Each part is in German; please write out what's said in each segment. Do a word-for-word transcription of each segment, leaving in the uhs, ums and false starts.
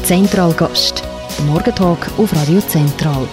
Zentralgast, der Morgentalk auf Radio Zentral.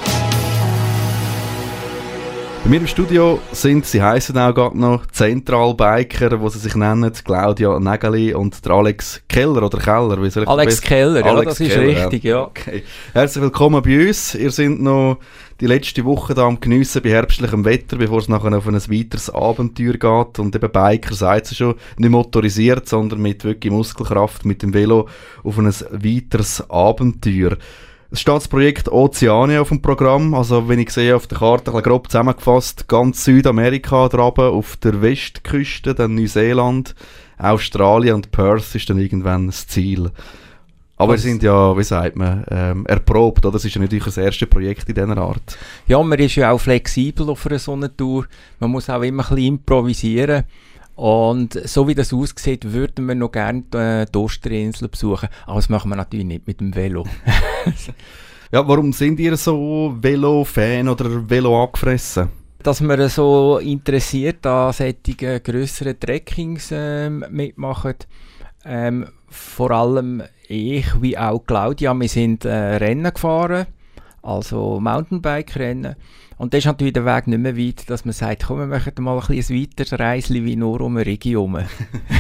Bei mir im Studio sind, sie heissen auch gerade noch, Zentralbiker, die sie sich nennen, Claudia Nägeli und der Alex Keller, oder Keller, wie soll ich Alex das Keller, Alex ja, das ist Keller, richtig, ja. Okay. Herzlich willkommen bei uns. Ihr seid noch die letzte Woche da am Geniessen bei herbstlichem Wetter, bevor es nachher auf ein weiteres Abenteuer geht. Und eben Biker, sagt sie schon, nicht motorisiert, sondern mit wirklich Muskelkraft, mit dem Velo auf ein weiteres Abenteuer. Es steht das Projekt Ozeania auf dem Programm, also wenn ich sehe auf der Karte, ein bisschen grob zusammengefasst, ganz Südamerika drauf, auf der Westküste, dann Neuseeland, Australien und Perth ist dann irgendwann das Ziel. Aber wir sind ja, wie sagt man, ähm, erprobt, oder? Das ist ja nicht das erste Projekt in dieser Art. Ja, man ist ja auch flexibel auf einer so einer Tour, man muss auch immer ein bisschen improvisieren. Und so wie das aussieht, würden wir noch gerne die Osterinsel besuchen. Aber das machen wir natürlich nicht mit dem Velo. Ja, warum sind ihr so Velo-Fan oder Velo angefressen? Dass wir so interessiert an solchen grösseren Trekkings ähm, mitmachen. Ähm, vor allem ich wie auch Claudia, wir sind äh, Rennen gefahren, also Mountainbike-Rennen. Und das ist natürlich der Weg nicht mehr weit, dass man sagt, komm, wir machen mal ein, ein weiteres Reisli wie nur um eine Region. Und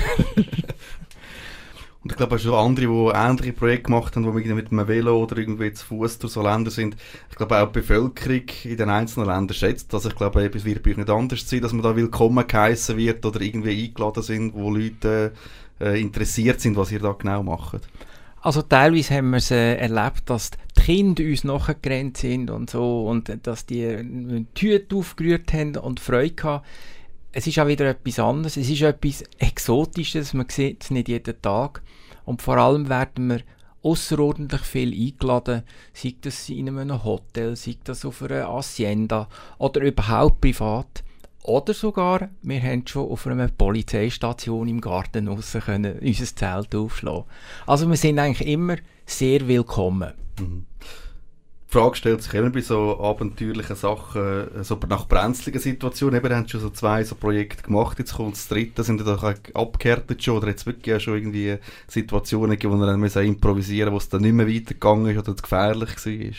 ich glaube, es sind auch andere, die ähnliche Projekte gemacht haben, die mit einem Velo oder irgendwie zu Fuß durch so Länder sind. Ich glaube, auch die Bevölkerung in den einzelnen Ländern schätzt. Also ich glaube, es wird bei euch nicht anders sein, dass man da willkommen geheissen wird oder irgendwie eingeladen sind, wo Leute äh, interessiert sind, was ihr da genau macht. Also teilweise haben wir es äh, erlebt, dass die Kinder uns nachgerannt sind und so und äh, dass die äh, die Hüte aufgerührt haben und Freude hatten. Es ist auch wieder etwas anderes, es ist etwas Exotisches, man sieht es nicht jeden Tag und vor allem werden wir außerordentlich viel eingeladen, sei das in einem Hotel, sei das auf einer Hacienda oder überhaupt privat. Oder sogar, wir haben schon auf einer Polizeistation im Garten raus können unser Zelt aufschlagen. Also wir sind eigentlich immer sehr willkommen. Mhm. Die Frage stellt sich immer bei so abenteuerlichen Sachen, so nach brenzligen Situationen. Eben, wir haben schon so zwei so Projekte gemacht, jetzt kommt das dritte, sind da abgehärtet schon, oder jetzt wirklich schon irgendwie Situationen gegeben, wo wir dann improvisieren mussten, wo es dann nicht mehr weitergegangen ist oder gefährlich war?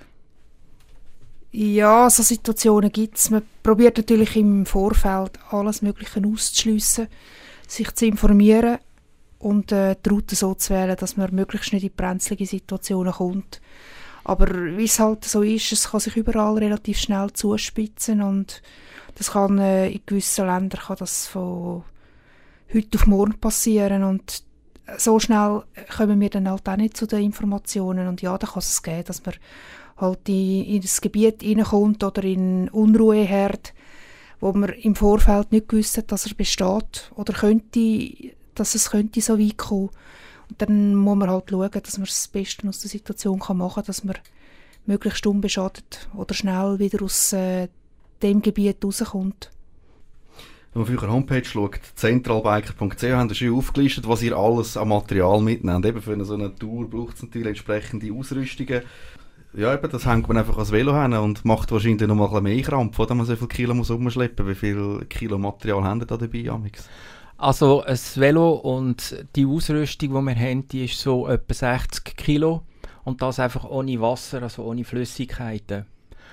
Ja, so Situationen gibt es. Man probiert natürlich im Vorfeld alles Mögliche auszuschliessen, sich zu informieren und äh, die Route so zu wählen, dass man möglichst nicht in brenzlige Situationen kommt. Aber wie es halt so ist, es kann sich überall relativ schnell zuspitzen und das kann äh, in gewissen Ländern kann das von heute auf morgen passieren und so schnell kommen wir dann halt auch nicht zu den Informationen und ja, da kann es geben, dass man halt in, in das Gebiet reinkommt oder in Unruheherd, wo man im Vorfeld nicht gewusst hat, dass er besteht oder könnte, dass es könnte so weit kommen. Und dann muss man halt schauen, dass man das Beste aus der Situation kann machen kann, dass man möglichst unbeschadet oder schnell wieder aus äh, dem Gebiet rauskommt. Wenn man auf eure Homepage schaut, zentralbiker punkt c h, habt ihr schon aufgelistet, was ihr alles an Material mitnehmt. Eben für eine so eine Tour braucht es natürlich entsprechende Ausrüstungen. Ja, eben, das hängt man einfach ans Velo hin und macht wahrscheinlich noch mal ein bisschen mehr Krampf, oder man so viele Kilo muss rumschleppen. Wie viel Kilo Material habt ihr da dabei, Amix? Also ein Velo und die Ausrüstung, die wir haben, die ist so etwa sechzig Kilo und das einfach ohne Wasser, also ohne Flüssigkeiten.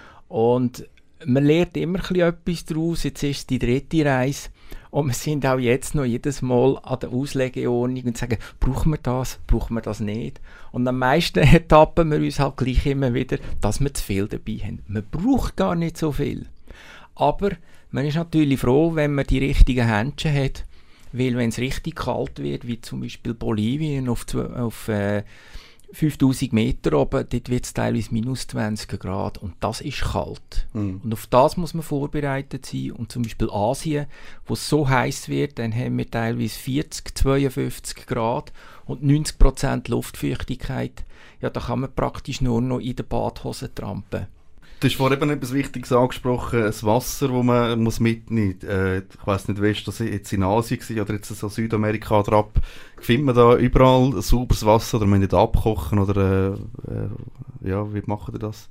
Und man lernt immer etwas daraus. Jetzt ist es die dritte Reise und wir sind auch jetzt noch jedes Mal an der Auslegeordnung und sagen, brauchen wir das, brauchen wir das nicht. Und am meisten ertappen wir uns halt gleich immer wieder, dass wir zu viel dabei haben. Man braucht gar nicht so viel. Aber man ist natürlich froh, wenn man die richtigen Händchen hat, weil wenn es richtig kalt wird, wie zum Beispiel Bolivien auf, auf äh, fünftausend Meter oben, dort wird es teilweise minus zwanzig Grad und das ist kalt. Mhm. Und auf das muss man vorbereitet sein. Und zum Beispiel Asien, wo es so heiß wird, dann haben wir teilweise vierzig, zweiundfünfzig Grad und neunzig Prozent Luftfeuchtigkeit. Ja, da kann man praktisch nur noch in der Badhose trampen. Du hast vorhin eben etwas Wichtiges angesprochen, das Wasser, das man muss mitnehmen muss. Äh, ich weiss nicht, weißt du, das jetzt in Asien war oder jetzt so Südamerika drauf. Findet man da überall sauberes Wasser oder man nicht abkochen? Oder, äh, äh, ja, wie macht ihr das?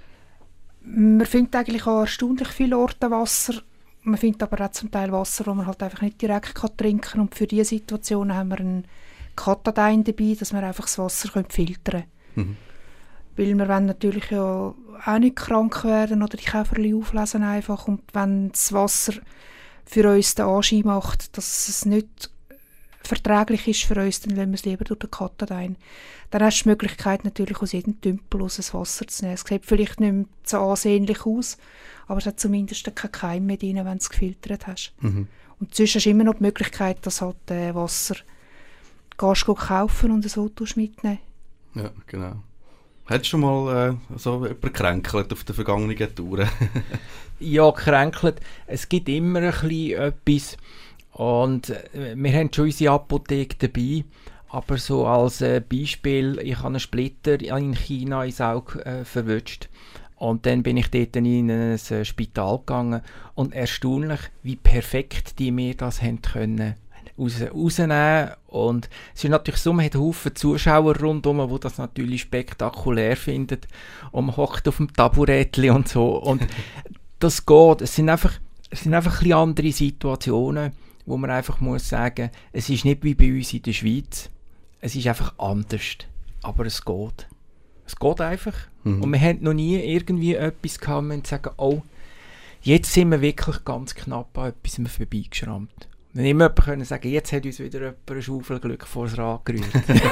Man findet eigentlich an erstaunlich viele Orte Wasser. Man findet aber auch zum Teil Wasser, das man halt einfach nicht direkt kann trinken kann. Und für diese Situationen haben wir einen Katadyn dabei, dass wir einfach das Wasser filtern können. Mhm. Weil wir wollen natürlich ja auch nicht krank werden oder die Käferchen auflesen einfach. Und wenn das Wasser für uns den Anschein macht, dass es nicht verträglich ist für uns, dann lassen wir es lieber durch den Katadyn. Dann hast du die Möglichkeit, natürlich aus jedem Tümpel aus das Wasser zu nehmen. Es sieht vielleicht nicht mehr so ansehnlich aus, aber es hat zumindest keinen Keim mehr drin, wenn du es gefiltert hast. Mhm. Und sonst hast du immer noch die Möglichkeit, dass halt äh, Wasser gehst du kaufen und so mitnehmen. Ja, genau. Hättest du mal äh, so jemanden gekränkelt auf den vergangenen Touren? Ja, gekränkelt. Es gibt immer ein bisschen etwas. Und äh, wir haben schon unsere Apotheke dabei. Aber so als äh, Beispiel, ich habe einen Splitter in China ins Auge äh, verwünscht. Und dann bin ich dort in ein äh, Spital gegangen. Und erstaunlich, wie perfekt die mir das haben können raus, rausnehmen. Und es ist natürlich so, man hat Haufen Zuschauer rundherum, die das natürlich spektakulär finden. Und man hockt auf dem Taburettli und so. Und das geht. Es sind einfach, es sind einfach ein bisschen andere Situationen, wo man einfach muss sagen, es ist nicht wie bei uns in der Schweiz. Es ist einfach anders. Aber es geht. Es geht einfach. Mhm. Und wir haben noch nie irgendwie etwas gehabt, wo wir sagen, oh, jetzt sind wir wirklich ganz knapp an etwas vorbeigeschrammt. Wenn immer jemand können sagen, jetzt hat uns wieder jemand ein Schaufelglück vor das Rad gerührt.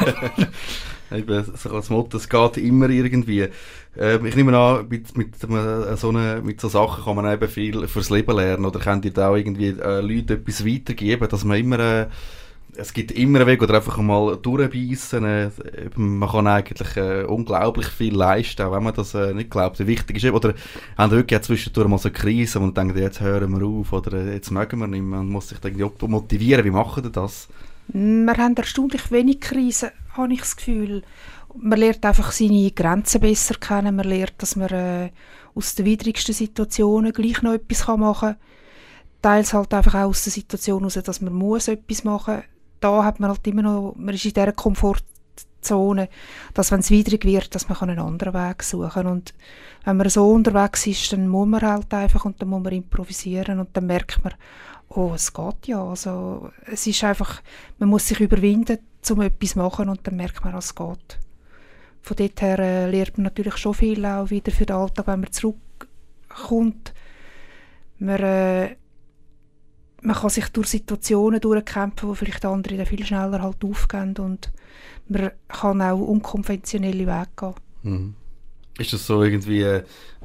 Eben, so als Motto, es geht immer irgendwie. Ähm, ich nehme an, mit, mit, so eine, mit so Sachen kann man eben viel fürs Leben lernen. Oder könnt ihr da auch irgendwie äh, Leuten etwas weitergeben, dass man immer... Äh, es gibt immer einen Weg, oder einfach mal durchbeissen. Äh, man kann eigentlich äh, unglaublich viel leisten, auch wenn man das äh, nicht glaubt, wie wichtig ist. Oder haben wirklich zwischendurch mal so eine Krise und denken, jetzt hören wir auf oder äh, jetzt mögen wir nicht mehr. Man muss sich dann irgendwie motivieren. Wie machen Sie das? Wir haben erstaunlich wenig Krisen, habe ich das Gefühl. Man lernt einfach seine Grenzen besser kennen. Man lernt, dass man äh, aus den widrigsten Situationen gleich noch etwas machen kann. Teils halt einfach auch aus der Situation heraus, dass man muss etwas machen muss. Da hat man halt immer noch, man ist in dieser Komfortzone, dass wenn es widrig wird, dass man einen anderen Weg suchen kann. Und wenn man so unterwegs ist, dann muss man halt einfach und dann muss man improvisieren und dann merkt man, oh, es geht ja. Also, es ist einfach, man muss sich überwinden, um etwas zu machen und dann merkt man, es geht. Von dort her äh, lernt man natürlich schon viel auch wieder für den Alltag, wenn man zurückkommt. Man, äh, man kann sich durch Situationen durchkämpfen, wo vielleicht andere dann viel schneller halt aufgehen und man kann auch unkonventionelle Wege gehen. Mhm. Ist das so irgendwie äh,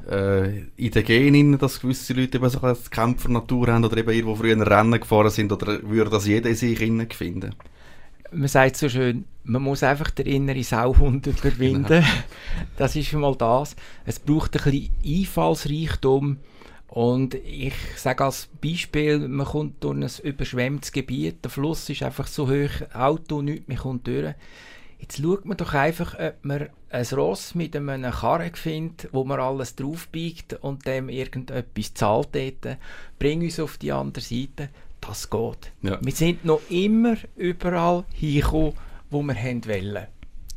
in den Genen, dass gewisse Leute eben so eine Kämpfernatur haben oder eben ihr, die früher Rennen gefahren sind, oder würde das jeder in sich finden? Man sagt so schön, man muss einfach den inneren Sauhund überwinden. Das ist schon mal das. Es braucht ein bisschen Einfallsreichtum. Und ich sage als Beispiel, man kommt durch ein überschwemmtes Gebiet, der Fluss ist einfach so hoch, Auto, nichts mehr kommt durch. Jetzt schaut man doch einfach, ob man ein Ross mit einem Karren findet, wo man alles drauf biegt und dem irgendetwas zahlt dort, bringt uns auf die andere Seite. Das geht. Ja. Wir sind noch immer überall hingekommen, wo wir wollen.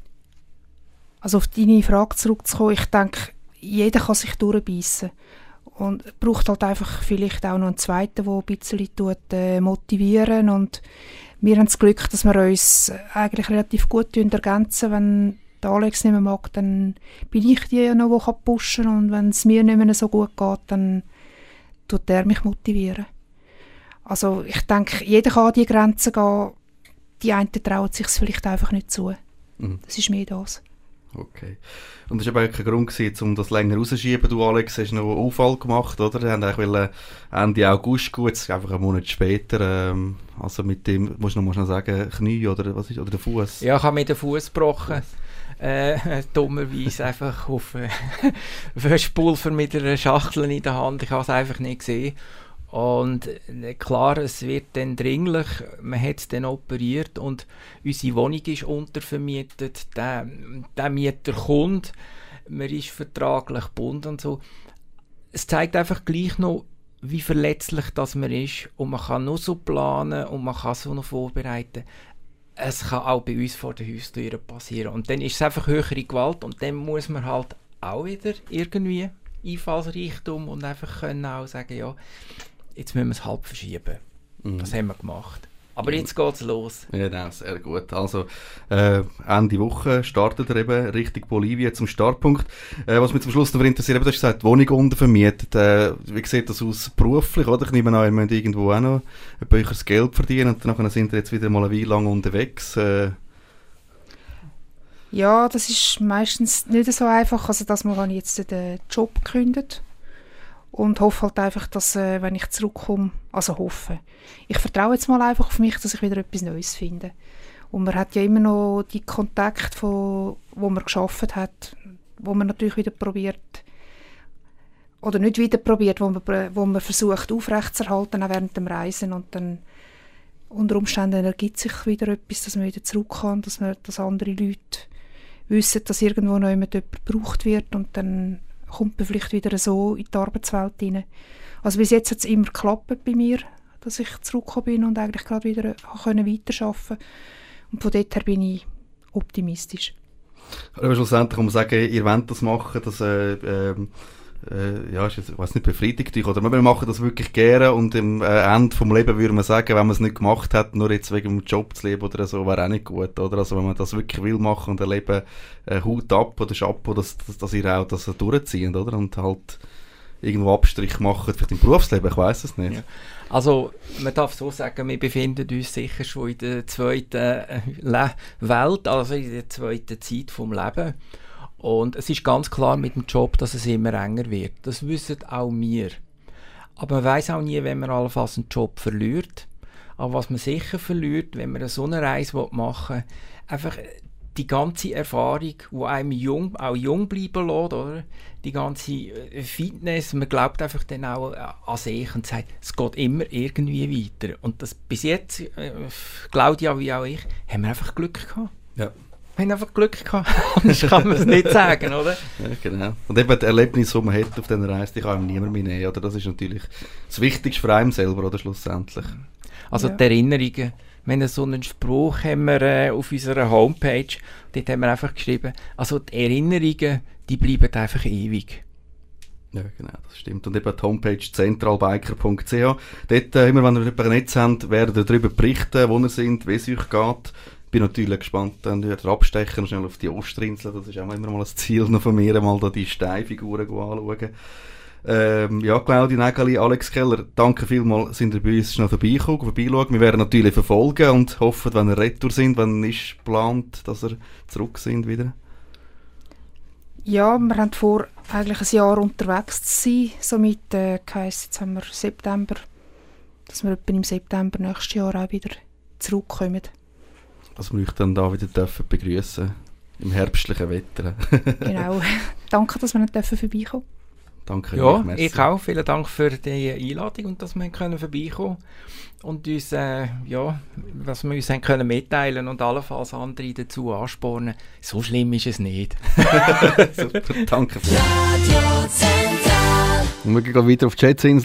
Also auf deine Frage zurückzukommen, ich denke, jeder kann sich durchbeissen. Und braucht halt einfach vielleicht auch noch einen Zweiten, der ein bisschen tut, äh, motivieren. Und wir haben das Glück, dass wir uns eigentlich relativ gut ergänzen. Wenn der Alex nicht mehr mag, dann bin ich die noch, die pushen kann. Und wenn es mir nicht mehr so gut geht, dann tut er mich motivieren. Also ich denke, jeder kann an die Grenzen gehen. Die einen trauen sich es vielleicht einfach nicht zu. Mhm. Das ist mehr das. Okay. Und das war aber kein Grund gewesen, um das länger rauszuschieben. Du, Alex, hast noch einen Unfall gemacht, oder? Die haben eigentlich Ende August, gut, jetzt einfach einen Monat später, ähm, also mit dem, musst du noch, musst du noch sagen, Knie oder was ist, oder der Fuß? Ja, ich habe mir den Fuß gebrochen. Äh, dummerweise einfach auf äh, Wäschpulver mit einer Schachtel in der Hand. Ich habe es einfach nicht gesehen. Und äh, klar, es wird dann dringlich, man hat es dann operiert und unsere Wohnung ist untervermietet, der, der Mieter kommt, man ist vertraglich gebunden und so. Es zeigt einfach gleich noch, wie verletzlich das man ist und man kann nur so planen und man kann so noch vorbereiten. Es kann auch bei uns vor der Haustür passieren und dann ist es einfach höhere Gewalt und dann muss man halt auch wieder irgendwie Einfallsreichtum und einfach können auch sagen, ja, jetzt müssen wir es halb verschieben. Mhm. Das haben wir gemacht. Aber jetzt geht es los. Ja, genau, sehr gut. Also äh, Ende Woche startet er eben Richtung Bolivien zum Startpunkt. Äh, was mich zum Schluss noch interessiert, du hast gesagt, Wohnung untervermietet. Äh, wie sieht das aus beruflich? Oder? Ich nehme an, ihr müsst irgendwo auch noch ein bisschen Geld verdienen und dann sind wir jetzt wieder mal eine Weile lang unterwegs. Äh. Ja, das ist meistens nicht so einfach. Also, dass man jetzt den Job gekündigt und hoffe halt einfach, dass, äh, wenn ich zurückkomme, also hoffe, ich vertraue jetzt mal einfach auf mich, dass ich wieder etwas Neues finde. Und man hat ja immer noch die Kontakte, von, wo man geschafft hat, wo man natürlich wieder probiert, oder nicht wieder probiert, wo man, wo man versucht aufrechtzuerhalten, auch während dem Reisen. Und dann unter Umständen ergibt sich wieder etwas, dass man wieder zurück kann, dass, man, dass andere Leute wissen, dass irgendwo noch jemand gebraucht wird und dann kommt man vielleicht wieder so in die Arbeitswelt rein. Also bis jetzt hat es immer geklappt bei mir, dass ich zurückgekommen bin und eigentlich gerade wieder weiterarbeiten konnte. Und von dort her bin ich optimistisch. Aber schlussendlich kann man sagen, ihr wollt das machen, das äh, äh, äh, ja, ich weiß nicht, befriedigt dich, oder wir machen das wirklich gerne und am äh, Ende vom Leben würde man sagen, wenn man es nicht gemacht hat, nur jetzt wegen dem Job zu leben oder so, wäre auch nicht gut, oder? Also wenn man das wirklich will machen und erleben, äh, Hut ab oder Chapeau, dass, dass, dass ihr auch das durchzieht, oder? Und halt irgendwo Abstrich machen, vielleicht im Berufsleben, ich weiss es nicht. Ja. Also, man darf so sagen, wir befinden uns sicher schon in der zweiten Le- Welt, also in der zweiten Zeit vom Leben. Und es ist ganz klar mit dem Job, dass es immer enger wird. Das wissen auch wir. Aber man weiss auch nie, wenn man allenfalls einen Job verliert. Aber was man sicher verliert, wenn man so eine Reise machen will, einfach die ganze Erfahrung, die einem jung, auch jung bleiben lässt, oder? Die ganze Fitness, man glaubt einfach dann auch an sich und sagt, es geht immer irgendwie weiter. Und das bis jetzt, äh, Claudia wie auch ich, haben wir einfach Glück gehabt. Ja. Wir haben einfach Glück gehabt, anders kann man es nicht sagen, oder? Ja, genau. Und eben die Erlebnisse, die man hat auf dieser Reise, die kann einem niemand mehr nehmen, oder? Das ist natürlich das Wichtigste für einen selber, oder, schlussendlich. Also Ja. die Erinnerungen, wir haben so einen Spruch haben wir, äh, auf unserer Homepage, dort haben wir einfach geschrieben, also die Erinnerungen, die bleiben einfach ewig. Ja, genau, das stimmt. Und eben die Homepage zentralbiker punkt c h. Dort, äh, immer wenn ihr über ein Netz habt, werden wir darüber berichten, wo ihr seid, wie es euch geht. Ich bin natürlich gespannt, dann wieder abstechen und schnell auf die Ostrinsel. Das ist auch immer mal ein Ziel noch von mir, mal da die Steinfiguren anschauen. Ähm, ja, Claudia Nägeli, Alex Keller, danke vielmals, sind ihr bei uns schnell vorbeigekommen, vorbeischauen. Wir werden natürlich verfolgen und hoffen, wenn ihr retour sind, wenn ist geplant, dass ihr zurück sind wieder. Ja, wir haben vor, eigentlich ein Jahr unterwegs zu sein. Somit äh, heisst, jetzt haben wir September, dass wir etwa im September nächstes Jahr auch wieder zurückkommen. Dass wir euch dann da wieder dürfen begrüßen im herbstlichen Wetter. Genau. Danke, dass wir nicht dürfen vorbeikommen. Danke. Ja, euch, merci. ich auch. Vielen Dank für die Einladung und dass wir können vorbeikommen und uns, äh, ja, was wir uns haben können mitteilen und allenfalls andere dazu anspornen. So schlimm ist es nicht. Super, danke. Und wir gehen weiter auf die Schätzinsel.